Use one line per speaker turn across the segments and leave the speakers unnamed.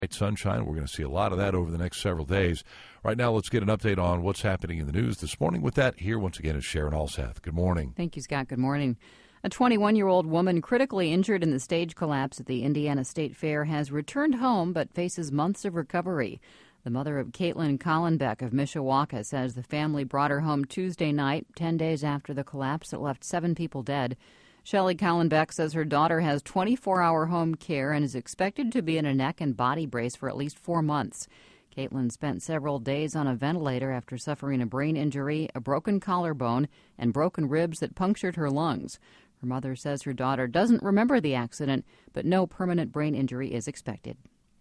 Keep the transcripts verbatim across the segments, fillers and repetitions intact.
Sunshine. We're going to see a lot of that over the next several days. Right now, let's get an update on what's happening in the news this morning. With that, here once again is Sharon Alseth. Good morning.
Thank you, Scott. Good morning. A twenty-one-year-old woman critically injured in the stage collapse at the Indiana State Fair has returned home but faces months of recovery. The mother of Caitlin Collenbeck of Mishawaka says the family brought her home Tuesday night, ten days after the collapse that left seven people dead. Shelley Collenbeck says her daughter has twenty-four hour home care and is expected to be in a neck and body brace for at least four months. Caitlin spent several days on a ventilator after suffering a brain injury, a broken collarbone, and broken ribs that punctured her lungs. Her mother says her daughter doesn't remember the accident, but no permanent brain injury is expected.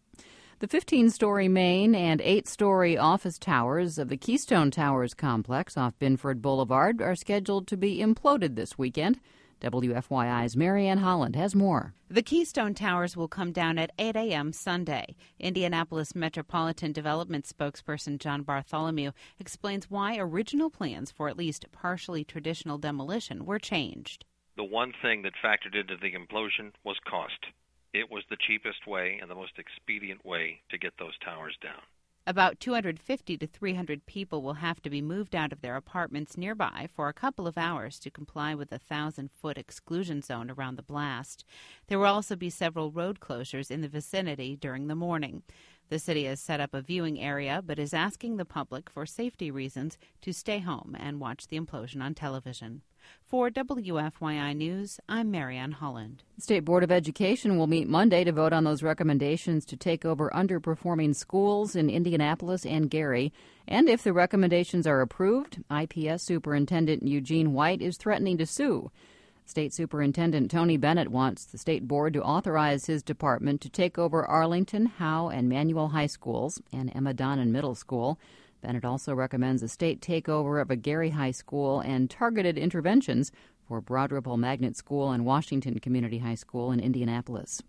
The fifteen-story main and eight-story office towers of the Keystone Towers complex off Binford Boulevard are scheduled to be imploded this weekend. W F Y I's Marianne Holland has more.
The Keystone Towers will come down at eight a.m. Sunday. Indianapolis Metropolitan Development spokesperson John Bartholomew explains why original plans for at least partially traditional demolition were changed.
The one thing that factored into the implosion was cost. It was the cheapest way and the most expedient way to get those towers down.
About two hundred fifty to three hundred people will have to be moved out of their apartments nearby for a couple of hours to comply with a thousand-foot exclusion zone around the blast. There will also be several road closures in the vicinity during the morning. The city has set up a viewing area but is asking the public, for safety reasons, to stay home and watch the implosion on television. For W F Y I News, I'm Marianne Holland.
The State Board of Education will meet Monday to vote on those recommendations to take over underperforming schools in Indianapolis and Gary. And if the recommendations are approved, I P S Superintendent Eugene White is threatening to sue. State Superintendent Tony Bennett wants the State Board to authorize his department to take over Arlington, Howe, and Manual High Schools and Emma Donnan Middle School. Bennett also recommends a state takeover of a Gary High School and targeted interventions for Broad Ripple Magnet School and Washington Community High School in Indianapolis.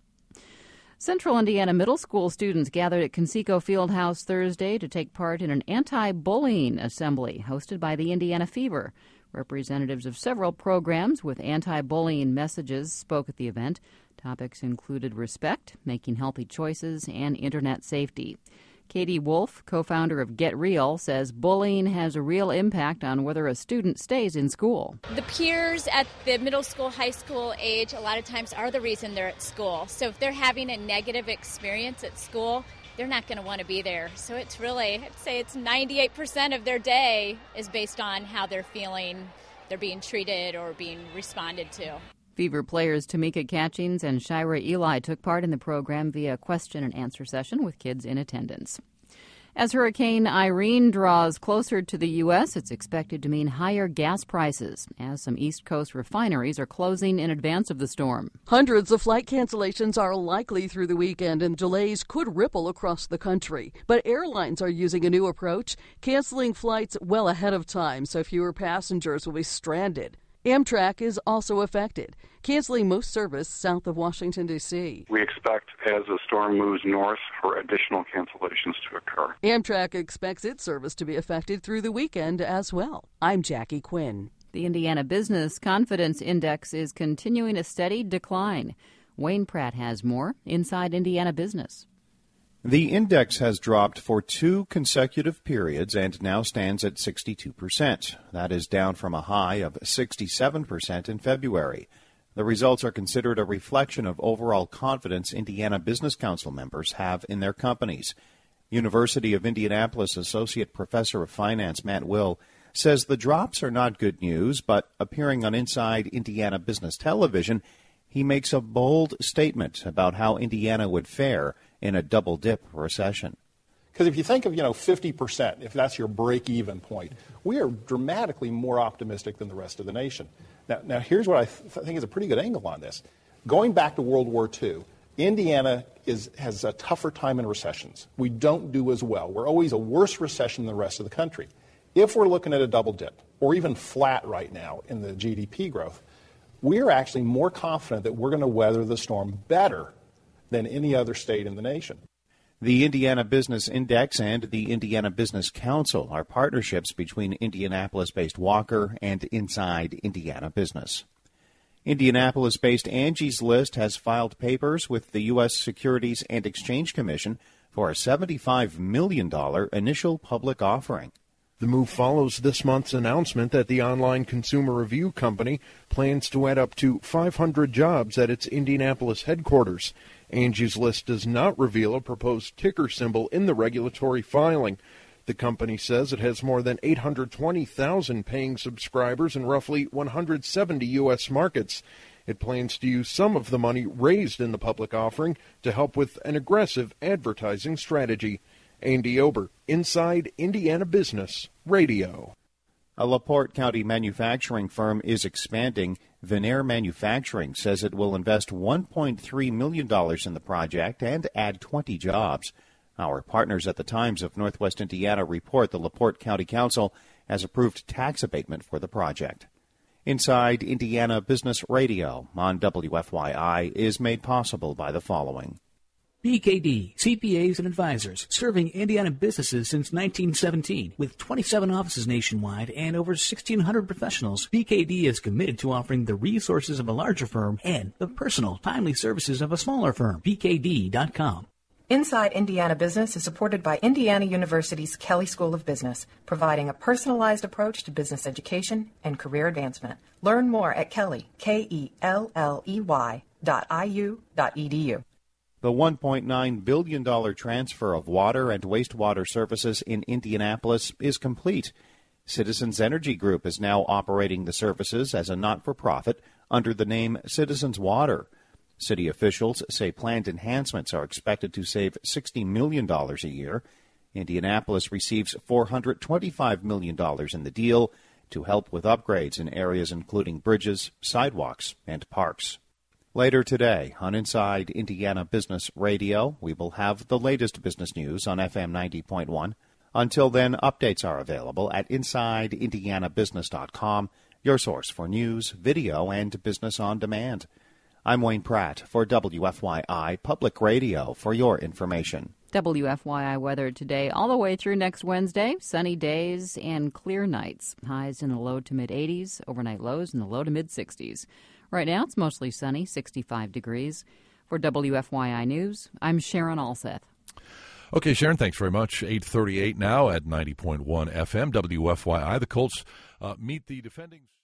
Central Indiana Middle School students gathered at Conseco Fieldhouse Thursday to take part in an anti-bullying assembly hosted by the Indiana Fever. Representatives of several programs with anti-bullying messages spoke at the event. Topics included respect, making healthy choices, and internet safety. Katie Wolf, co-founder of Get Real, says bullying has a real impact on whether a student stays in school.
The peers at the middle school, high school age a lot of times are the reason they're at school. So if they're having a negative experience at school, they're not going to want to be there. So it's really, I'd say it's ninety-eight percent of their day is based on how they're feeling, they're being treated or being responded to.
Fever players Tamika Catchings and Shira Eli took part in the program via question and answer session with kids in attendance. As Hurricane Irene draws closer to the U S, it's expected to mean higher gas prices, as some East Coast refineries are closing in advance of the storm.
Hundreds of flight cancellations are likely through the weekend, and delays could ripple across the country. But airlines are using a new approach, canceling flights well ahead of time, so fewer passengers will be stranded. Amtrak is also affected, canceling most service south of Washington, D C
We expect, as the storm moves north, for additional cancellations to occur.
Amtrak expects its service to be affected through the weekend as well. I'm Jackie Quinn.
The Indiana Business Confidence Index is continuing a steady decline. Wayne Pratt has more inside Indiana Business.
The index has dropped for two consecutive periods and now stands at sixty-two percent. That is down from a high of sixty-seven percent in February. The results are considered a reflection of overall confidence Indiana Business Council members have in their companies. University of Indianapolis Associate Professor of Finance Matt Will says the drops are not good news, but appearing on Inside Indiana Business Television, he makes a bold statement about how Indiana would fare in a double-dip recession.
Because if you think of, you know, fifty percent, if that's your break-even point, we are dramatically more optimistic than the rest of the nation. Now, now here's what I th- think is a pretty good angle on this. Going back to World War Two, Indiana is, has a tougher time in recessions. We don't do as well. We're always a worse recession than the rest of the country. If we're looking at a double dip, or even flat right now in the G D P growth, we're actually more confident that we're going to weather the storm better than any other state in the nation.
The Indiana Business Index and the Indiana Business Council are partnerships between Indianapolis-based Walker and Inside Indiana Business. Indianapolis-based Angie's List has filed papers with the U S Securities and Exchange Commission for a seventy-five million dollars initial public offering.
The move follows this month's announcement that the online consumer review company plans to add up to five hundred jobs at its Indianapolis headquarters. Angie's List does not reveal a proposed ticker symbol in the regulatory filing. The company says it has more than eight hundred twenty thousand paying subscribers in roughly one hundred seventy U S markets. It plans to use some of the money raised in the public offering to help with an aggressive advertising strategy. Andy Ober, Inside Indiana Business Radio.
A LaPorte County manufacturing firm is expanding. Veneer Manufacturing says it will invest one point three million dollars in the project and add twenty jobs. Our partners at the Times of Northwest Indiana report the LaPorte County Council has approved tax abatement for the project. Inside Indiana Business Radio on W F Y I is made possible by the following.
B K D, C P As and Advisors, serving Indiana businesses since nineteen seventeen. With twenty-seven offices nationwide and over sixteen hundred professionals, B K D is committed to offering the resources of a larger firm and the personal, timely services of a smaller firm. B K D dot com.
Inside Indiana Business is supported by Indiana University's Kelley School of Business, providing a personalized approach to business education and career advancement. Learn more at Kelley, K E L L E Y dot I U dot E D U.
The one point nine billion dollars transfer of water and wastewater services in Indianapolis is complete. Citizens Energy Group is now operating the services as a not-for-profit under the name Citizens Water. City officials say planned enhancements are expected to save sixty million dollars a year. Indianapolis receives four hundred twenty-five million dollars in the deal to help with upgrades in areas including bridges, sidewalks, and parks. Later today on Inside Indiana Business Radio, we will have the latest business news on F M ninety point one. Until then, updates are available at inside indiana business dot com, your source for news, video, and business on demand. I'm Wayne Pratt for W F Y I Public Radio for your information.
W F Y I weather today all the way through next Wednesday. Sunny days and clear nights. Highs in the low to mid-eighties, overnight lows in the low to mid-sixties. Right now, it's mostly sunny, sixty-five degrees. For W F Y I News, I'm Sharon Alseth.
Okay, Sharon, thanks very much. eight thirty-eight now at ninety point one F M, W F Y I. The Colts uh, meet the defending...